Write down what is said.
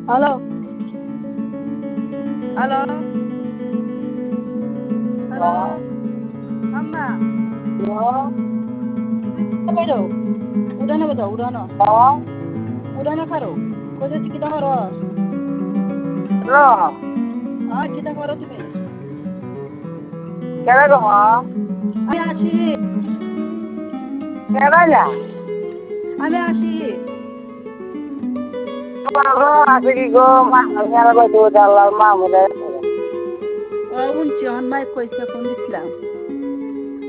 Hello, hello, hello, আম্মা, বাইরো, উড়ানো বাজাও, উড়ানো, উড়ানো খারো, কোথায় কিটা করো? হ্যাঁ, কিটা করো তুমি? আমি আসি, আমি আসি। ও উনছি, মাইক কইছে ফোন দিছিলাম।